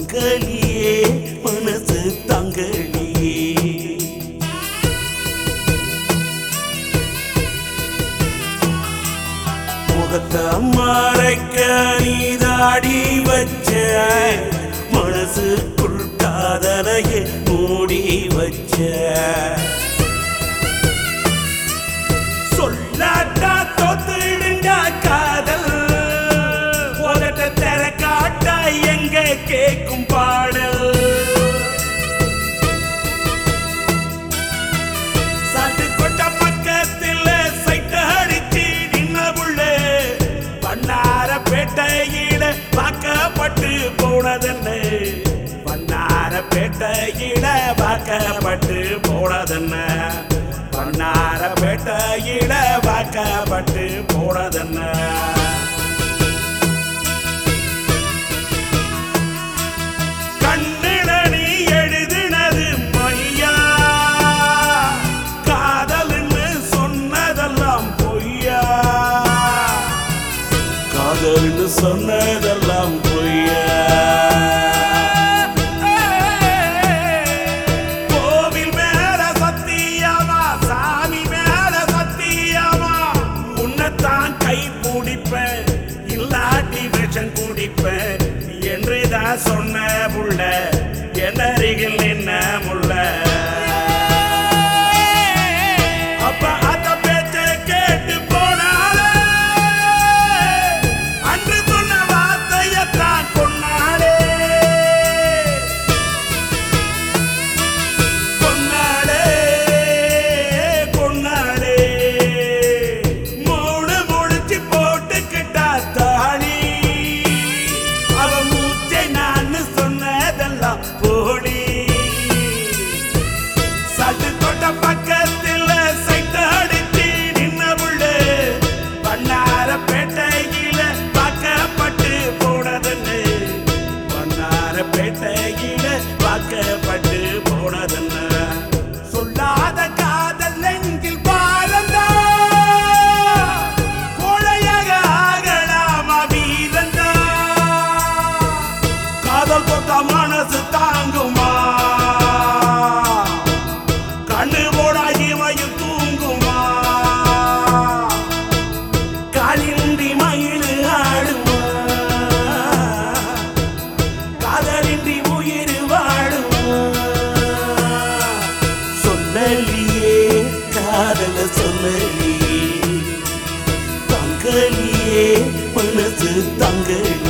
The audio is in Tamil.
தங்கலியே மனசு தங்கலியே முகத்தை மறைக்க நீதாடி வச்ச மனசுக்குள் காதலையே மூடி வச்ச சொல்லாட்டா தோத்துடுண்டா காதல் உதட்ட தெர காட்டா எங்க கேக்கும் பாடல் சாட்டு கொட்ட பக்கத்தில் சைட்ட அடிச்சு நின்ன புள்ள பண்ணார பேட்டையில வாக்கப்பட்டு போனதென்ன பண்ணார பேட்டையில வாக்கப்பட்டு போனதென்ன பண்ணார பேட்டையில வாக்கப்பட்டு போனதென்ன கண்ணில நீ எழுதினது மையா காதல்னு சொன்னதெல்லாம் பொய்யா காதல்னு சொன்னதெல்லாம் பொய்யா கோவில் மேல சத்தியமா சாமி மேல சத்தியமா உன்னைத்தான் கை பிடிப்பேன் இல்லாட்டி விஷம் குடிப்பேன் என்றுதான் சொன்ன புள்ள என் அருகில் நின்ன முள்ள அப்ப அத பேச்ச கேட்டு போனாலே அன்று சொன்ன வார்த்தையத்தான் கொன்னாலே கொன்னாலே கொன்னாலே மூணு முடிச்சு போட்டுக்கிட்டா தாளி அவ மூச்சை நான் சொன்னதெல்லாம் போடி சட்டு தொட்ட பக்கத்தில் சைட்ட அடிச்சு நின்ன புள்ள பண்ணார பேட்டையில வாக்கப்பட்டு போனதென்னு பண்ணார பேட்டையில வாக்கப்பட்டு போனதென்னு சொல்லாத காதல் நெஞ்சில் பாரந்தா கோழையாக ஆகலாமா வீரந்தா காதல் கொத்த மனசு தாங்குமா கண்ணு போடா இமையும் தூங்குமா காலின்றி மயிறு ஆடுமா காதலின்றி உயிர் வாழுமா சொல்லலியே காதல சொல்லலியே தங்கலியே மனசு தங்கலியே